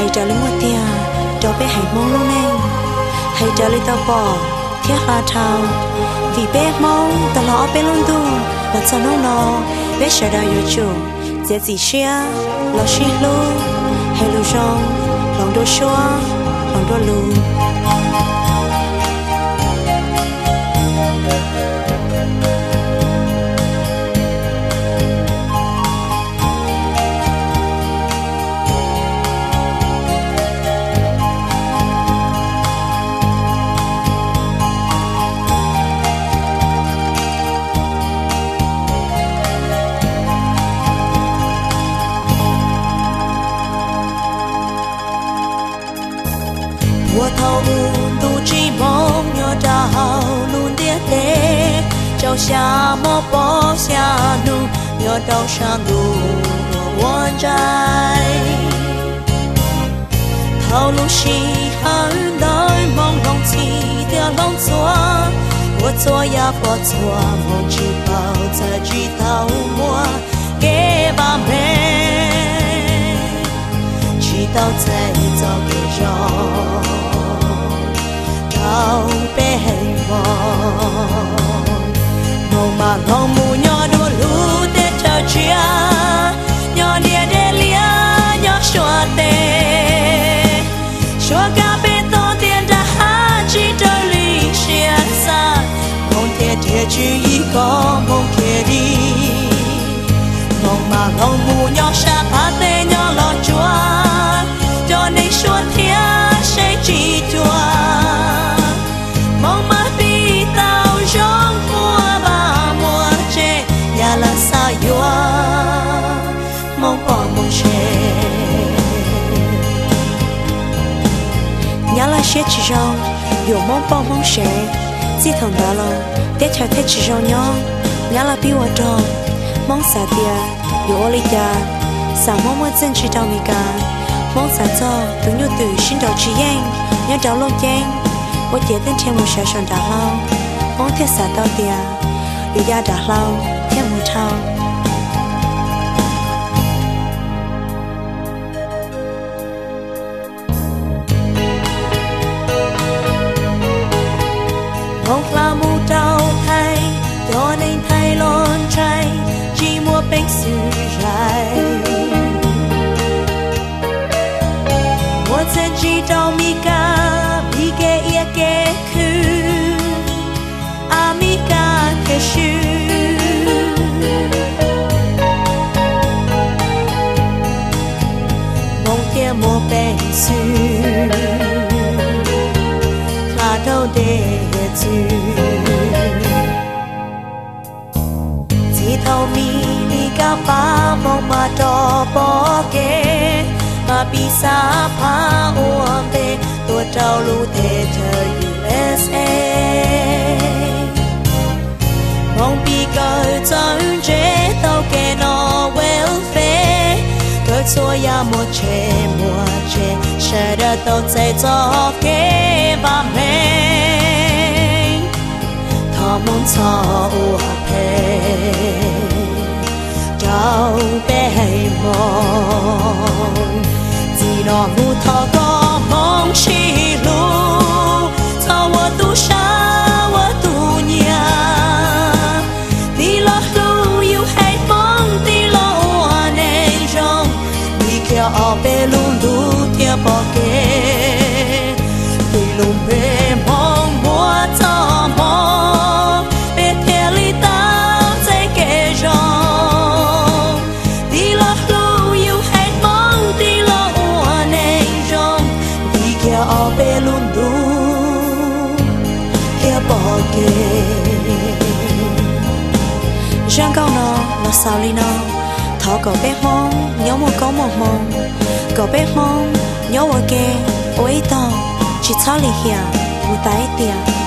trả lời một tia cho bé hãy mong luôn nè hãy trả lời tao bỏ thiết là thao vì bé mong tao lo bé luôn tu là cho nó bé sợ đau yêu chủ dễ gì xia lo xí lu hay lu rong lòng đôi xóa lòng đôi lu 我头不寂寞nhỏ đau luôn tiếc thế châu xa mơ bỏ xa nu nhỏ đau xa nu quan trái thâu lúc xì hơn đời mong lòng chỉ theo lòng xóa我做呀不做梦只抱在举头摸给把妹直到再走给肉ao bé mong mong mà lòng mù nhỏ đua lú tết chờ chia nhỏ địa đê lia nhỏ xóa tê xóa cả bên to tiền đã hát chỉ đời lý xia xa mong thiệt thiệt chỉ ý có mong kia đi mong mà lòng mù nhỏ xa phá tê nhỏ lo chúa cho nên xóa thiệt sẽ chỉ chúa mong mà đi tao giống mùa ba mùa trẻ nhà là sao yêu mong bỏ mong trẻ nhà là sẽ chỉ rong yêu mong bỏ mong trẻ chỉ thằng đó lo để cho thế chỉ rong nhau nhà là bị vợ chồng mong sao tia yêu oli tia sao mong muốn chân chỉ tao mi cả mong sao cho tụi nhau tự sinh đầu chỉ yên nhớ cháu lâu chén我觉得天母小上打捞，我天撒到底啊，有家打捞，天母超。梦拉木刀台，多年太乱摘，寂寞被撕来。我曾知道米嘎。莫被诉，他都得住。只头米你家把梦嘛多波给，嘛比萨帕我被多找路的这 USA。梦比个真正都给我 welfare。所呀莫切莫切，谁的都在做给把妹，他们操我陪，找被梦，只落木头个梦起路，操我独杀我独娘，你落路有海梦，你落我内容。ở bên luôn luôn theo bỏ kê tùy luôn về mong mua cho mong bên theo lý tao sẽ kể rong đi lo lưu yêu hết mong đi lo ua nên rong đi kia ở bên luôn luôn theo bỏ kê Giang câu nó là sao li nó thọ cậu bé mong nhớ một câu một mong cậu bé mong nhớ một kê ôi tao chỉ cho li hiền một tay tiền